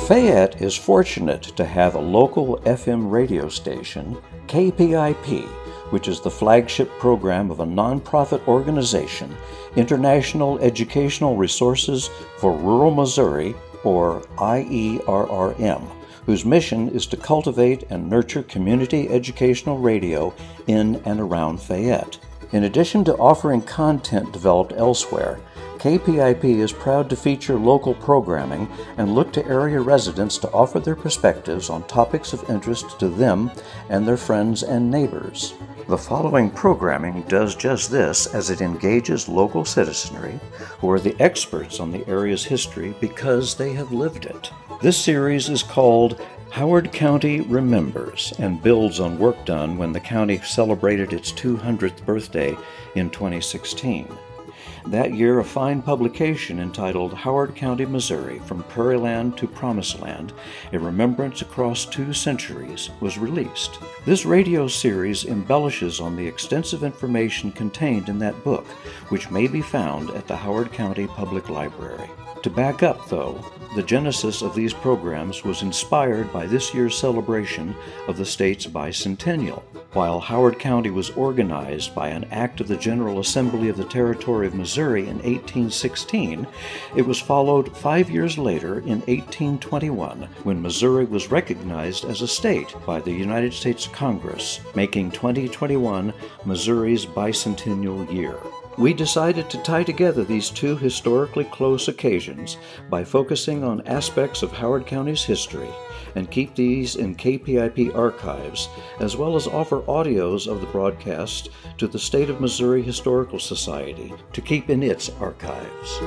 Fayette is fortunate to have a local FM radio station, KPIP, which is the flagship program of a nonprofit organization, International Educational Resources for Rural Missouri, or IERRM, whose mission is to cultivate and nurture community educational radio in and around Fayette. In addition to offering content developed elsewhere, KPIP is proud to feature local programming and look to area residents to offer their perspectives on topics of interest to them and their friends and neighbors. The following programming does just this, as it engages local citizenry who are the experts on the area's history because they have lived it. This series is called Howard County Remembers and builds on work done when the county celebrated its 200th birthday in 2016. That year, a fine publication entitled Howard County, Missouri, From Prairie Land to Promised Land, A Remembrance Across 2 Centuries, was released. This radio series embellishes on the extensive information contained in that book, which may be found at the Howard County Public Library. To back up, though, the genesis of these programs was inspired by this year's celebration of the state's bicentennial. While Howard County was organized by an act of the General Assembly of the Territory of Missouri in 1816, it was followed 5 years later in 1821, when Missouri was recognized as a state by the United States Congress, making 2021 Missouri's bicentennial year. We decided to tie together these two historically close occasions by focusing on aspects of Howard County's history and keep these in KPIP archives, as well as offer audios of the broadcast to the State of Missouri Historical Society to keep in its archives.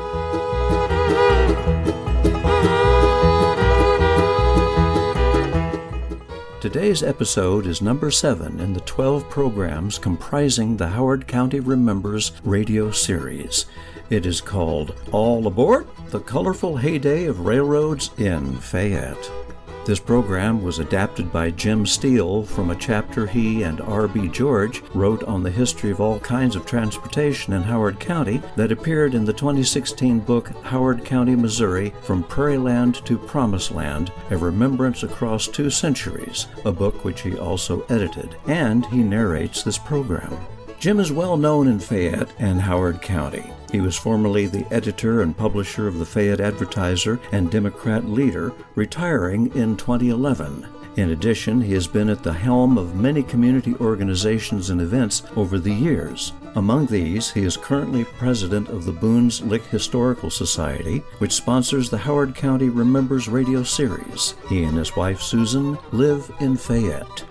Today's episode is number 7 in the 12 programs comprising the Howard County Remembers radio series. It is called All Aboard, the Colorful Heyday of Railroads in Fayette. This program was adapted by Jim Steele from a chapter he and R.B. George wrote on the history of all kinds of transportation in Howard County that appeared in the 2016 book Howard County, Missouri, From Prairie Land to Promised Land, A Remembrance Across 2 Centuries, a book which he also edited, and he narrates this program. Jim is well known in Fayette and Howard County. He was formerly the editor and publisher of the Fayette Advertiser and Democrat Leader, retiring in 2011. In addition, he has been at the helm of many community organizations and events over the years. Among these, he is currently president of the Boone's Lick Historical Society, which sponsors the Howard County Remembers radio series. He and his wife Susan live in Fayette.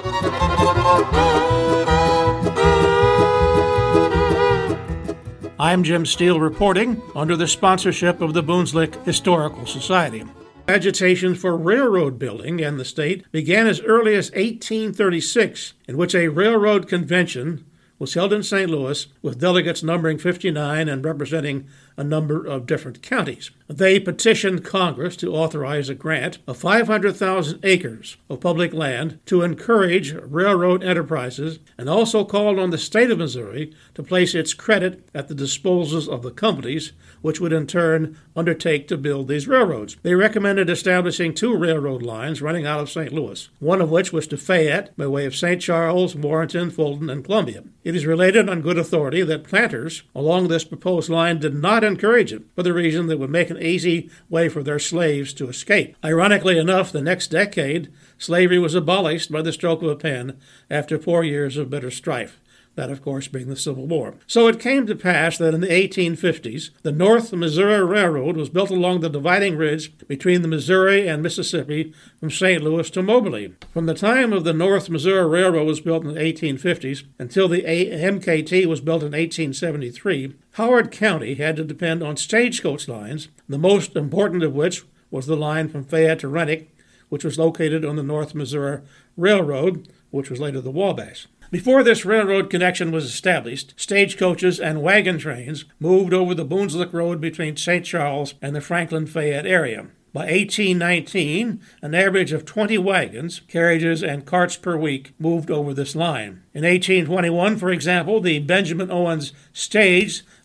I'm Jim Steele reporting under the sponsorship of the Boone's Lick Historical Society. Agitation for railroad building in the state began as early as 1836, in which a railroad convention was held in St. Louis with delegates numbering 59 and representing a number of different counties. They petitioned Congress to authorize a grant of 500,000 acres of public land to encourage railroad enterprises, and also called on the state of Missouri to place its credit at the disposals of the companies, which would in turn undertake to build these railroads. They recommended establishing 2 railroad lines running out of St. Louis, one of which was to Fayette by way of St. Charles, Warrenton, Fulton, and Columbia. It is related on good authority that planters along this proposed line did not encourage it for the reason that it would make an easy way for their slaves to escape. Ironically enough, the next decade, slavery was abolished by the stroke of a pen after 4 years of bitter strife. That, of course, being the Civil War. So it came to pass that in the 1850s, the North Missouri Railroad was built along the dividing ridge between the Missouri and Mississippi from St. Louis to Moberly. From the time of the North Missouri Railroad was built in the 1850s until the MKT was built in 1873, Howard County had to depend on stagecoach lines, the most important of which was the line from Fayette to Renwick, which was located on the North Missouri Railroad, which was later the Wabash. Before this railroad connection was established, stagecoaches and wagon trains moved over the Boone's Lick Road between St. Charles and the Franklin-Fayette area. By 1819, an average of 20 wagons, carriages, and carts per week moved over this line. In 1821, for example, the Benjamin Owens stage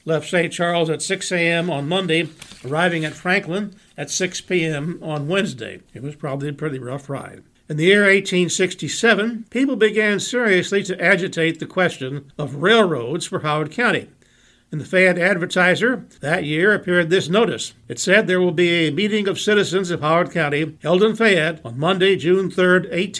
left St. Charles at 6 a.m. on Monday, arriving at Franklin at 6 p.m. on Wednesday. It was probably a pretty rough ride. In the year 1867, people began seriously to agitate the question of railroads for Howard County. In the Fayette Advertiser that year appeared this notice. It said there will be a meeting of citizens of Howard County held in Fayette on Monday, June 3,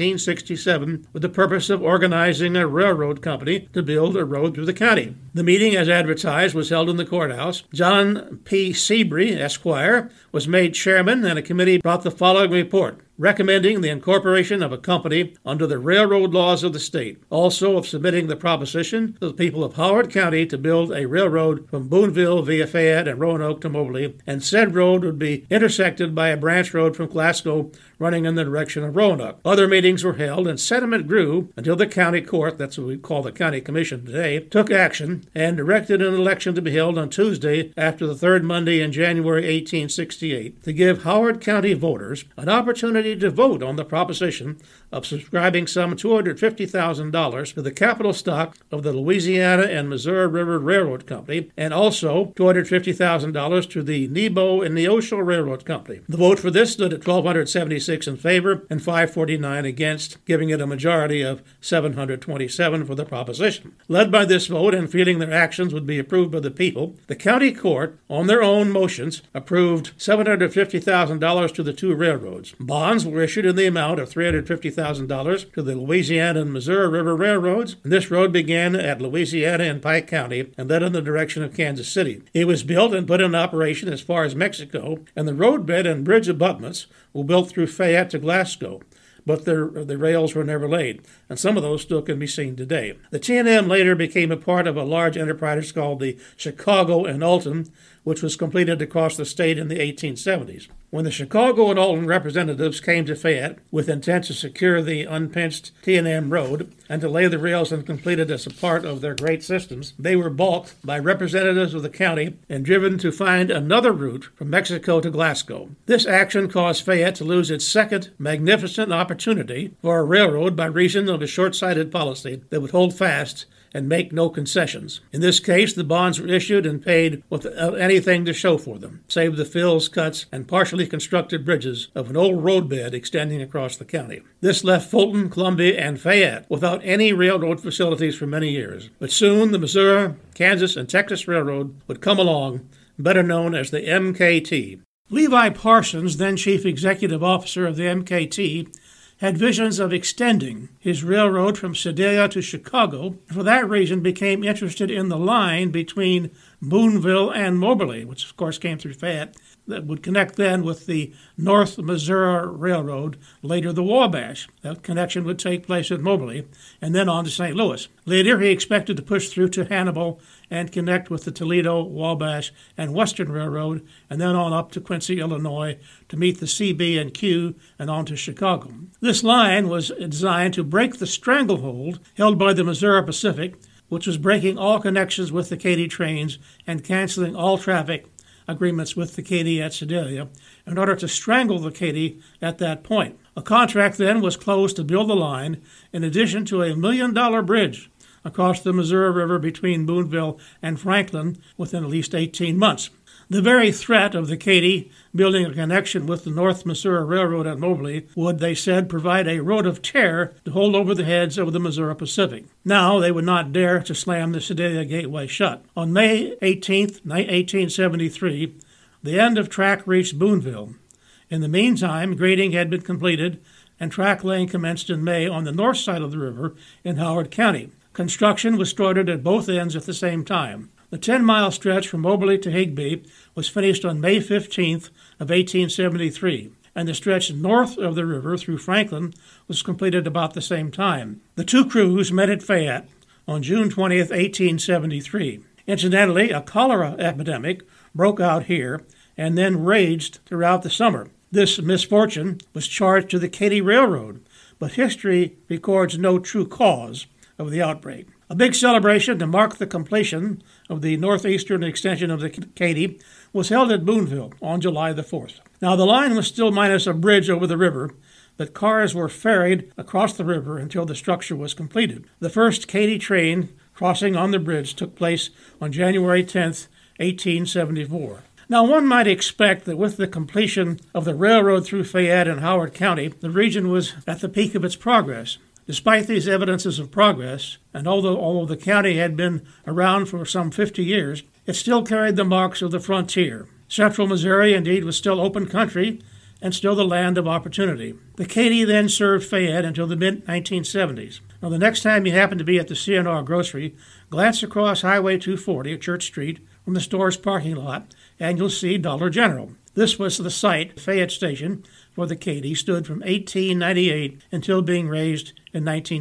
1867, with the purpose of organizing a railroad company to build a road through the county. The meeting, as advertised, was held in the courthouse. John P. Seabury, Esquire, was made chairman, and a committee brought the following report, recommending the incorporation of a company under the railroad laws of the state, also of submitting the proposition to the people of Howard County to build a railroad from Boonville via Fayette and Roanoke to Moberly, and said road would be intersected by a branch road from Glasgow running in the direction of Roanoke. Other meetings were held, and sentiment grew until the county court, that's what we call the county commission today, took action and directed an election to be held on Tuesday after the third Monday in January 1868 to give Howard County voters an opportunity to vote on the proposition of subscribing some $250,000 to the capital stock of the Louisiana and Missouri River Railroad Company, and also $250,000 to the Nebo and Neosho Railroad Company. The vote for this stood at 1,276 in favor and 549 against, giving it a majority of 727 for the proposition. Led by this vote and feeling their actions would be approved by the people, the county court, on their own motions, approved $750,000 to the two railroads. Bonds were issued in the amount of $350,000 to the Louisiana and Missouri River Railroads, and this road began at Louisiana and Pike County and led in the direction of Kansas City. It was built and put in operation as far as Mexico, and the roadbed and bridge abutments were built through Fayette to Glasgow, but the rails were never laid, and some of those still can be seen today. The T&M later became a part of a large enterprise called the Chicago and Alton, which was completed across the state in the 1870s. When the Chicago and Alton representatives came to Fayette with intent to secure the unpinched T&M road and to lay the rails and complete it as a part of their great systems, they were balked by representatives of the county and driven to find another route from Mexico to Glasgow. This action caused Fayette to lose its second magnificent opportunity for a railroad by reason of a short-sighted policy that would hold fast and make no concessions. In this case, the bonds were issued and paid without anything to show for them, save the fills, cuts, and partially constructed bridges of an old roadbed extending across the county. This left Fulton, Columbia, and Fayette without any railroad facilities for many years. But soon the Missouri, Kansas, and Texas Railroad would come along, better known as the MKT. Levi Parsons, then chief executive officer of the MKT, had visions of extending his railroad from Sedalia to Chicago, and for that reason became interested in the line between Boonville and Moberly, which of course came through Fayette, that would connect then with the North Missouri Railroad, later the Wabash. That connection would take place at Moberly, and then on to St. Louis. Later, he expected to push through to Hannibal and connect with the Toledo, Wabash, and Western Railroad, and then on up to Quincy, Illinois, to meet the CB and Q and on to Chicago. This line was designed to break the stranglehold held by the Missouri Pacific, which was breaking all connections with the Katy trains and canceling all traffic agreements with the Katy at Sedalia in order to strangle the Katy at that point. A contract then was closed to build the line, in addition to a $1 million bridge across the Missouri River between Boonville and Franklin within at least 18 months. The very threat of the Katy building a connection with the North Missouri Railroad at Moberly would, they said, provide a road of terror to hold over the heads of the Missouri Pacific. Now they would not dare to slam the Sedalia Gateway shut. On May 18, 1873, the end of track reached Boonville. In the meantime, grading had been completed and track laying commenced in May on the north side of the river in Howard County. Construction was started at both ends at the same time. The 10-mile stretch from Moberly to Higbee was finished on May 15th of 1873, and the stretch north of the river through Franklin was completed about the same time. The two crews met at Fayette on June 20th, 1873. Incidentally, a cholera epidemic broke out here and then raged throughout the summer. This misfortune was charged to the Katy Railroad, but history records no true cause of the outbreak. A big celebration to mark the completion of the northeastern extension of the Katy was held at Boonville on July the 4th. Now, the line was still minus a bridge over the river, but cars were ferried across the river until the structure was completed. The first Katy train crossing on the bridge took place on January 10th, 1874. Now, one might expect that with the completion of the railroad through Fayette and Howard County, the region was at the peak of its progress. Despite these evidences of progress, and although the county had been around for some 50 years, it still carried the marks of the frontier. Central Missouri, indeed, was still open country and still the land of opportunity. The Katy then served Fayette until the mid-1970s. Now, the next time you happen to be at the C&R Grocery, glance across Highway 240 at Church Street from the store's parking lot, and you'll see Dollar General. This was the site Fayette Station for the Katy stood from 1898 until being razed in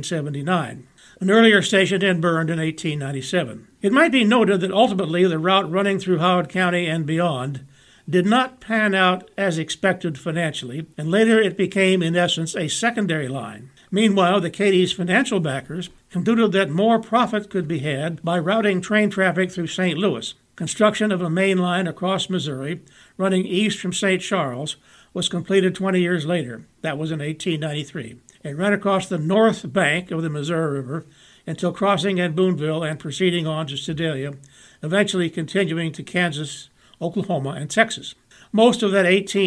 1979. An earlier station had burned in 1897. It might be noted that ultimately the route running through Howard County and beyond did not pan out as expected financially, and later it became, in essence, a secondary line. Meanwhile, the Katy's financial backers concluded that more profit could be had by routing train traffic through St. Louis. Construction of a main line across Missouri, running east from St. Charles, was completed 20 years later. That was in 1893. It ran across the north bank of the Missouri River until crossing at Boonville and proceeding on to Sedalia, eventually continuing to Kansas, Oklahoma, and Texas. Most of that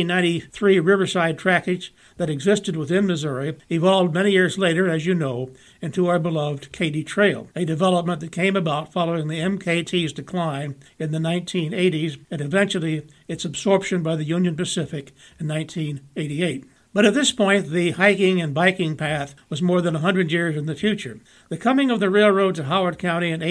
1893 riverside trackage that existed within Missouri evolved many years later, as you know, into our beloved Katy Trail, a development that came about following the MKT's decline in the 1980s and eventually its absorption by the Union Pacific in 1988. But at this point, the hiking and biking path was more than 100 years in the future. The coming of the railroad to Howard County in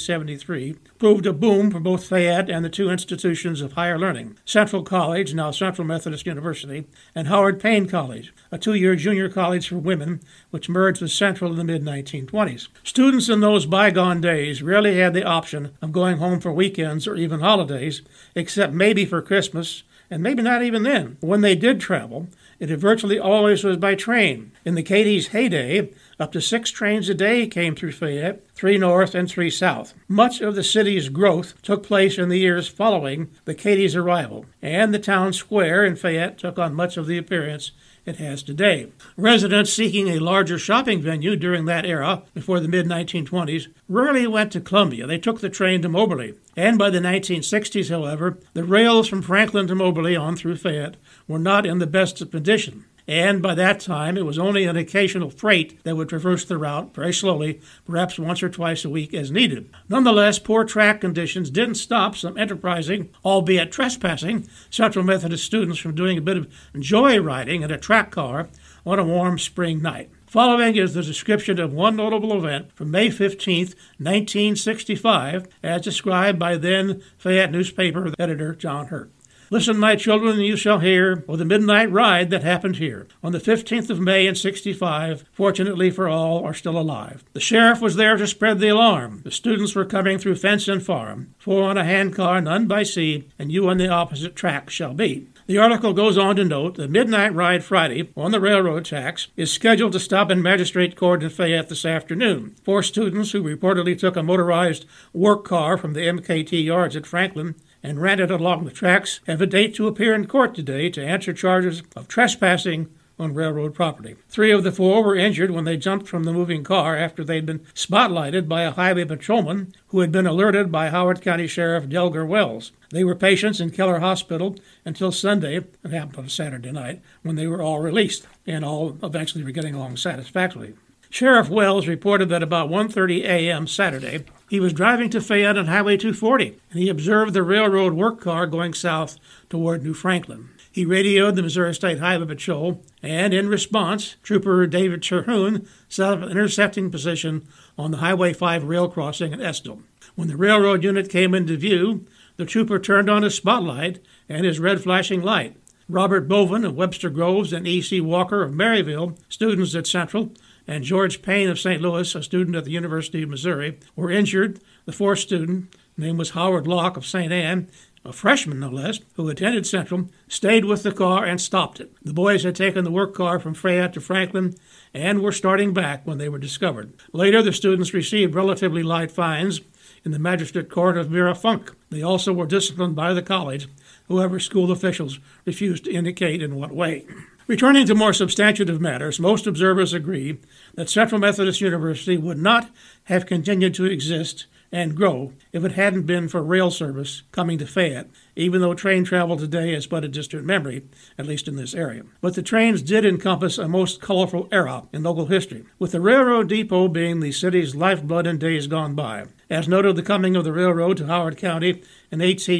1873 proved a boom for both Fayette and the two institutions of higher learning, Central College, now Central Methodist University, and Howard Payne College, a 2-year junior college for women, which merged with Central in the mid-1920s. Students in those bygone days rarely had the option of going home for weekends or even holidays, except maybe for Christmas, and maybe not even then. When they did travel, it virtually always was by train. In the Katy's heyday, up to 6 trains a day came through Fayette, 3 north and 3 south. Much of the city's growth took place in the years following the Katy's arrival, and the town square in Fayette took on much of the appearance it has today. Residents seeking a larger shopping venue during that era, before the mid-1920s, rarely went to Columbia. They took the train to Moberly. And by the 1960s, however, the rails from Franklin to Moberly on through Fayette were not in the best of condition. And by that time, it was only an occasional freight that would traverse the route very slowly, perhaps once or twice a week as needed. Nonetheless, poor track conditions didn't stop some enterprising, albeit trespassing, Central Methodist students from doing a bit of joyriding in a track car on a warm spring night. Following is the description of one notable event from May 15, 1965, as described by then Fayette newspaper editor John Hurt. Listen, my children, and you shall hear of the midnight ride that happened here. On the 15th of May in 65, fortunately for all, are still alive. The sheriff was there to spread the alarm. The students were coming through fence and farm. 4 on a handcar, none by sea, and you on the opposite track shall be. The article goes on to note the midnight ride Friday on the railroad tracks is scheduled to stop in Magistrate Court in Fayette this afternoon. 4 students who reportedly took a motorized work car from the MKT yards at Franklin and ran it along the tracks have a date to appear in court today to answer charges of trespassing on railroad property. 3 of the 4 were injured when they jumped from the moving car after they'd been spotlighted by a highway patrolman who had been alerted by Howard County Sheriff Delgar Wells. They were patients in Keller Hospital until Sunday, it happened on Saturday night, when they were all released, and all eventually were getting along satisfactorily. Sheriff Wells reported that about 1:30 a.m. Saturday, he was driving to Fayette on Highway 240, and he observed the railroad work car going south toward New Franklin. He radioed the Missouri State Highway Patrol, and in response, Trooper David Terhune set up an intercepting position on the Highway 5 rail crossing at Estill. When the railroad unit came into view, the trooper turned on his spotlight and his red flashing light. Robert Boven of Webster Groves and E.C. Walker of Maryville, students at Central, and George Payne of St. Louis, a student at the University of Missouri, were injured. The 4th student, his name was Howard Locke of St. Anne, a freshman no less, who attended Central, stayed with the car and stopped it. The boys had taken the work car from Fayette to Franklin and were starting back when they were discovered. Later, the students received relatively light fines in the Magistrate Court of Vera Funk. They also were disciplined by the college, however school officials refused to indicate in what way. Returning to more substantive matters, most observers agree that Central Methodist University would not have continued to exist and grow if it hadn't been for rail service coming to Fayette, even though train travel today is but a distant memory, at least in this area. But the trains did encompass a most colorful era in local history, with the railroad depot being the city's lifeblood in days gone by. As noted, the coming of the railroad to Howard County in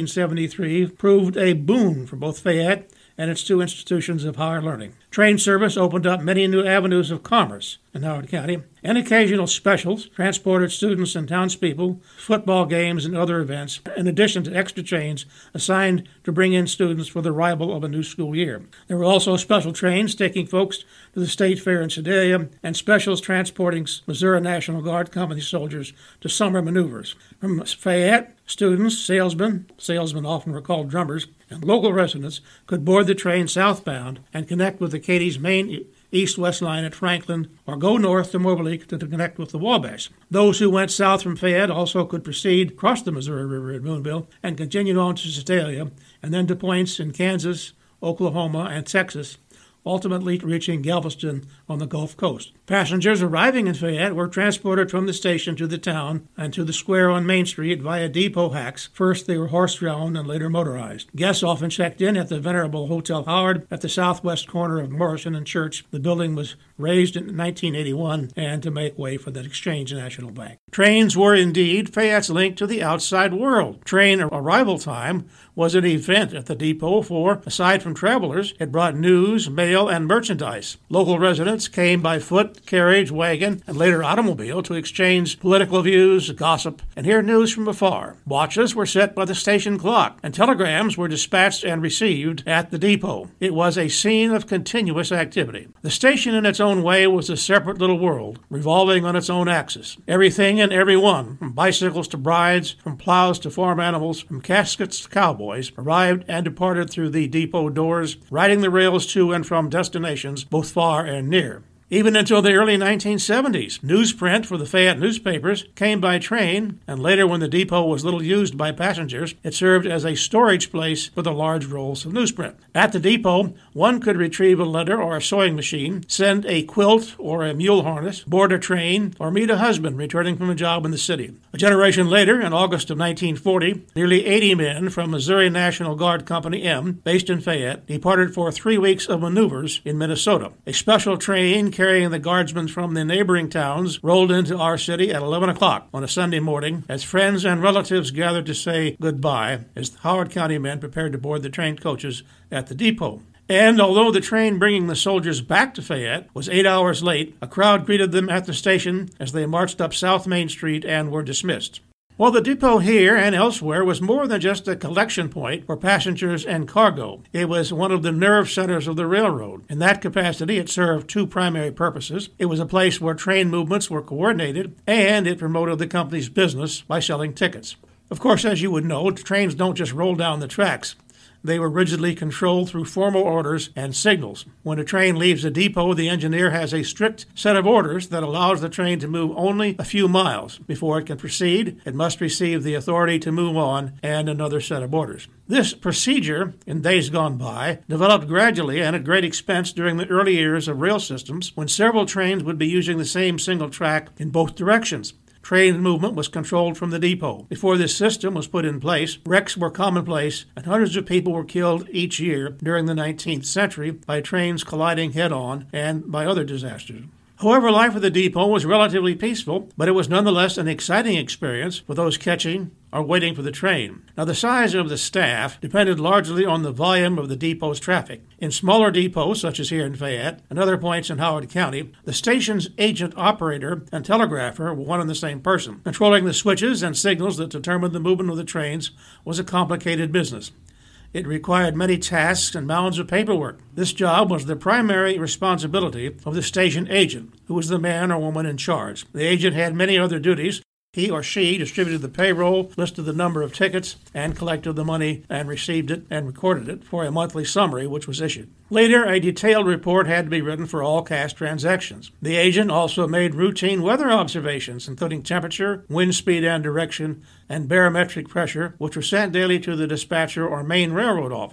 1873 proved a boon for both Fayette and its two institutions of higher learning. Train service opened up many new avenues of commerce in Howard County, and occasional specials transported students and townspeople, football games, and other events, in addition to extra trains assigned to bring in students for the arrival of a new school year. There were also special trains taking folks to the State Fair in Sedalia, and specials transporting Missouri National Guard Company soldiers to summer maneuvers. From Fayette, students, salesmen often were called drummers, and local residents could board the train southbound and connect with the Katie's main east-west line at Franklin, or go north to Moberly to connect with the Wabash. Those who went south from Fayette also could proceed across the Missouri River at Boonville and continue on to Sedalia, and then to points in Kansas, Oklahoma, and Texas, ultimately reaching Galveston on the Gulf Coast. Passengers arriving in Fayette were transported from the station to the town and to the square on Main Street via depot hacks. First they were horse-drawn and later motorized. Guests often checked in at the venerable Hotel Howard at the southwest corner of Morrison and Church. The building was raised in 1981 and to make way for the Exchange National Bank. Trains were indeed Fayette's link to the outside world. Train arrival time was an event at the depot for, aside from travelers, it brought news, mail, and merchandise. Local residents came by foot, carriage, wagon, and later automobile to exchange political views, gossip, and hear news from afar. Watches were set by the station clock, and telegrams were dispatched and received at the depot. It was a scene of continuous activity. The station in its own way was a separate little world, revolving on its own axis. Everything and everyone, from bicycles to brides, from plows to farm animals, from caskets to cowboys, arrived and departed through the depot doors, riding the rails to and from destinations both far and near. Even until the early 1970s, newsprint for the Fayette newspapers came by train, and later when the depot was little used by passengers, it served as a storage place for the large rolls of newsprint. At the depot, one could retrieve a letter or a sewing machine, send a quilt or a mule harness, board a train, or meet a husband returning from a job in the city. A generation later, in August of 1940, nearly 80 men from Missouri National Guard Company M, based in Fayette, departed for 3 weeks of maneuvers in Minnesota. A special train carrying the guardsmen from the neighboring towns rolled into our city at 11 o'clock on a Sunday morning as friends and relatives gathered to say goodbye as the Howard County men prepared to board the train coaches at the depot. And although the train bringing the soldiers back to Fayette was 8 hours late, a crowd greeted them at the station as they marched up South Main Street and were dismissed. Well, the depot here and elsewhere was more than just a collection point for passengers and cargo. It was one of the nerve centers of the railroad. In that capacity, it served two primary purposes. It was a place where train movements were coordinated, and it promoted the company's business by selling tickets. Of course, as you would know, trains don't just roll down the tracks. They were rigidly controlled through formal orders and signals. When a train leaves a depot, the engineer has a strict set of orders that allows the train to move only a few miles. Before it can proceed, it must receive the authority to move on and another set of orders. This procedure, in days gone by, developed gradually and at great expense during the early years of rail systems when several trains would be using the same single track in both directions. Train movement was controlled from the depot. Before this system was put in place, wrecks were commonplace, and hundreds of people were killed each year during the 19th century by trains colliding head-on and by other disasters. However, life at the depot was relatively peaceful, but it was nonetheless an exciting experience for those catching or waiting for the train. Now, the size of the staff depended largely on the volume of the depot's traffic. In smaller depots, such as here in Fayette and other points in Howard County, the station's agent operator and telegrapher were one and the same person. Controlling the switches and signals that determined the movement of the trains was a complicated business. It required many tasks and mounds of paperwork. This job was the primary responsibility of the station agent, who was the man or woman in charge. The agent had many other duties. He or she distributed the payroll, listed the number of tickets, and collected the money and received it and recorded it for a monthly summary which was issued. Later, a detailed report had to be written for all cash transactions. The agent also made routine weather observations, including temperature, wind speed and direction, and barometric pressure, which were sent daily to the dispatcher or main railroad office.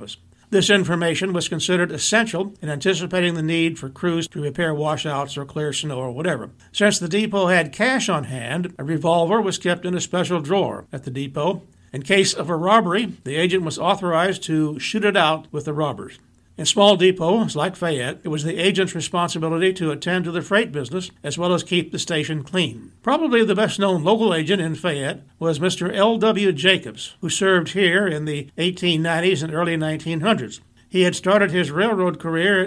This information was considered essential in anticipating the need for crews to repair washouts or clear snow or whatever. Since the depot had cash on hand, a revolver was kept in a special drawer at the depot. In case of a robbery, the agent was authorized to shoot it out with the robbers. In small depots like Fayette, it was the agent's responsibility to attend to the freight business as well as keep the station clean. Probably the best-known local agent in Fayette was Mr. L.W. Jacobs, who served here in the 1890s and early 1900s. He had started his railroad career in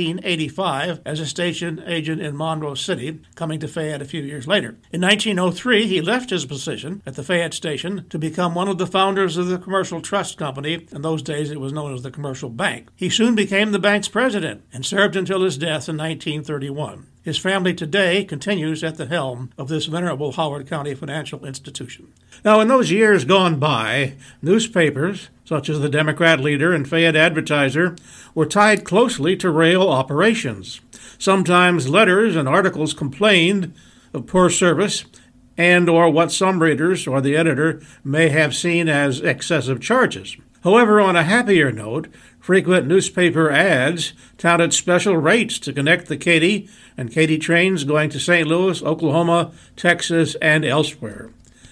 1885 as a station agent in Monroe City, coming to Fayette a few years later. In 1903, he left his position at the Fayette station to become one of the founders of the Commercial Trust Company. In those days, it was known as the Commercial Bank. He soon became the bank's president and served until his death in 1931. His family today continues at the helm of this venerable Howard County financial institution. Now, in those years gone by, newspapers, such as the Democrat Leader and Fayette Advertiser, were tied closely to rail operations. Sometimes letters and articles complained of poor service and or what some readers or the editor may have seen as excessive charges. However, on a happier note, frequent newspaper ads touted special rates to connect the Katy and Katy trains going to St. Louis, Oklahoma, Texas, and elsewhere.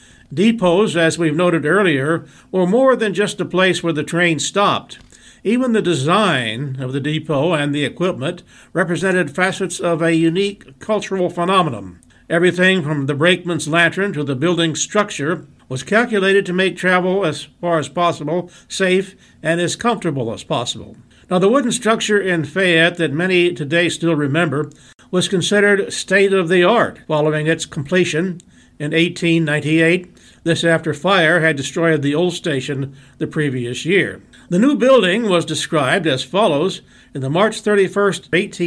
Depots, as we've noted earlier, were more than just a place where the train stopped. Even the design of the depot and the equipment represented facets of a unique cultural phenomenon. Everything from the brakeman's lantern to the building's structure was calculated to make travel as far as possible safe and as comfortable as possible. Now, the wooden structure in Fayette that many today still remember was considered state-of-the-art following its completion in 1898. This after fire had destroyed the old station the previous year. The new building was described as follows in the March 31st,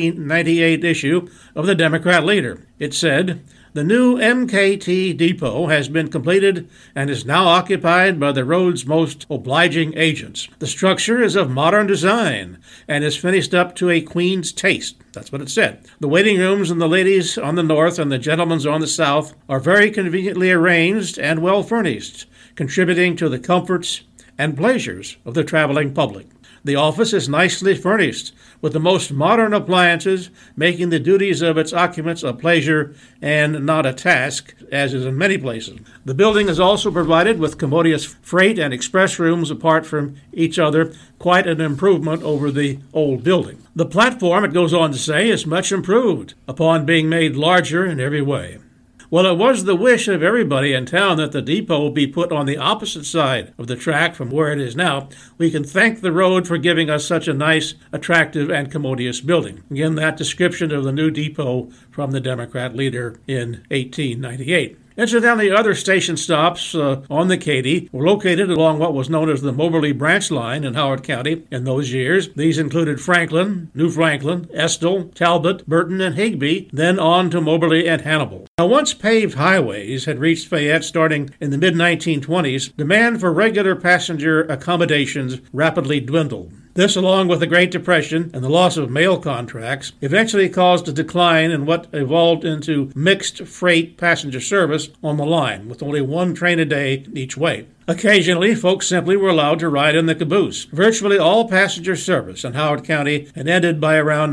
1898 issue of the Democrat Leader. It said, "The new MKT depot has been completed and is now occupied by the road's most obliging agents. The structure is of modern design and is finished up to a queen's taste." That's what it said. "The waiting rooms and the ladies on the north and the gentlemen's on the south are very conveniently arranged and well furnished, contributing to the comforts and pleasures of the traveling public. The office is nicely furnished with the most modern appliances, making the duties of its occupants a pleasure and not a task, as is in many places. The building is also provided with commodious freight and express rooms apart from each other, quite an improvement over the old building. The platform," it goes on to say, "is much improved upon being made larger in every way." Well, it was the wish of everybody in town that the depot be put on the opposite side of the track from where it is now. We can thank the road for giving us such a nice, attractive, and commodious building. Again, that description of the new depot from the Democrat Leader in 1898. Incidentally, other station stops on the Katy were located along what was known as the Moberly Branch Line in Howard County in those years. These included Franklin, New Franklin, Estill, Talbot, Burton, and Higbee, then on to Moberly and Hannibal. Now, once paved highways had reached Fayette starting in the mid-1920s, demand for regular passenger accommodations rapidly dwindled. This, along with the Great Depression and the loss of mail contracts, eventually caused a decline in what evolved into mixed freight passenger service on the line, with only one train a day each way. Occasionally, folks simply were allowed to ride in the caboose. Virtually all passenger service in Howard County had ended by around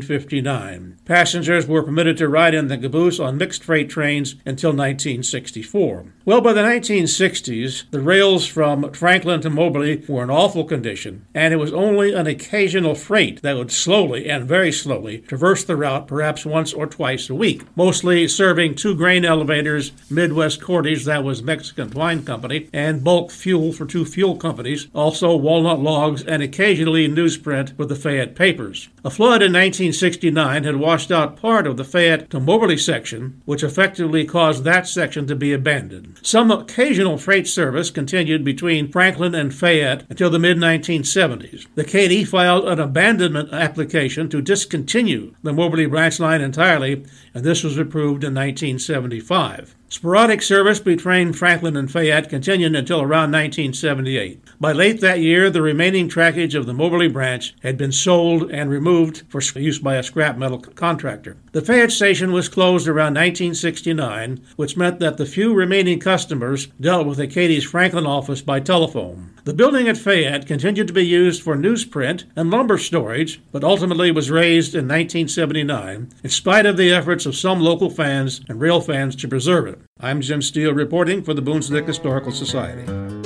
1959. Passengers were permitted to ride in the caboose on mixed freight trains until 1964. Well, by the 1960s, the rails from Franklin to Moberly were in awful condition, and it was only an occasional freight that would slowly and very slowly traverse the route perhaps once or twice a week, mostly serving two grain elevators, Midwest Cordies, that was Mexican Twine Company, and bulk fuel for two fuel companies, also walnut logs, and occasionally newsprint with the Fayette papers. A flood in 1969 had washed out part of the Fayette to Moberly section, which effectively caused that section to be abandoned. Some occasional freight service continued between Franklin and Fayette until the mid-1970s. The Katy filed an abandonment application to discontinue the Moberly branch line entirely, and this was approved in 1975. Sporadic service between Franklin and Fayette continued until around 1978. By late that year, the remaining trackage of the Moberly branch had been sold and removed for use by a scrap metal contractor. The Fayette station was closed around 1969, which meant that the few remaining customers dealt with Acadi's Franklin office by telephone. The building at Fayette continued to be used for newsprint and lumber storage, but ultimately was razed in 1979, in spite of the efforts of some local fans and rail fans to preserve it. I'm Jim Steele reporting for the Boons Lick Historical Society.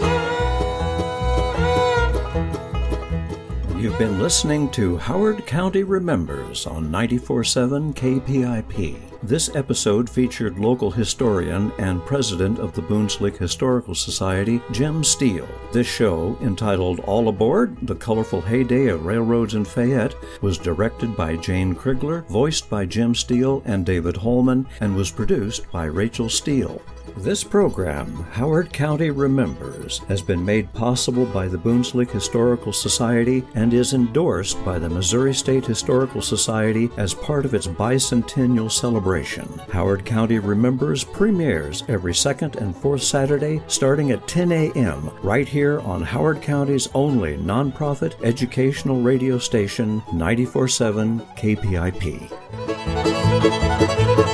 You've been listening to Howard County Remembers on 94.7 KPIP. This episode featured local historian and president of the Boons Lick Historical Society, Jim Steele. This show, entitled All Aboard, The Colorful Heyday of Railroads in Fayette, was directed by Jane Krigler, voiced by Jim Steele and David Holman, and was produced by Rachel Steele. This program, Howard County Remembers, has been made possible by the Boons Lick Historical Society and is endorsed by the Missouri State Historical Society as part of its bicentennial celebration. Howard County Remembers premieres every second and fourth Saturday starting at 10 a.m. right here on Howard County's only nonprofit educational radio station, 94.7 KPIP.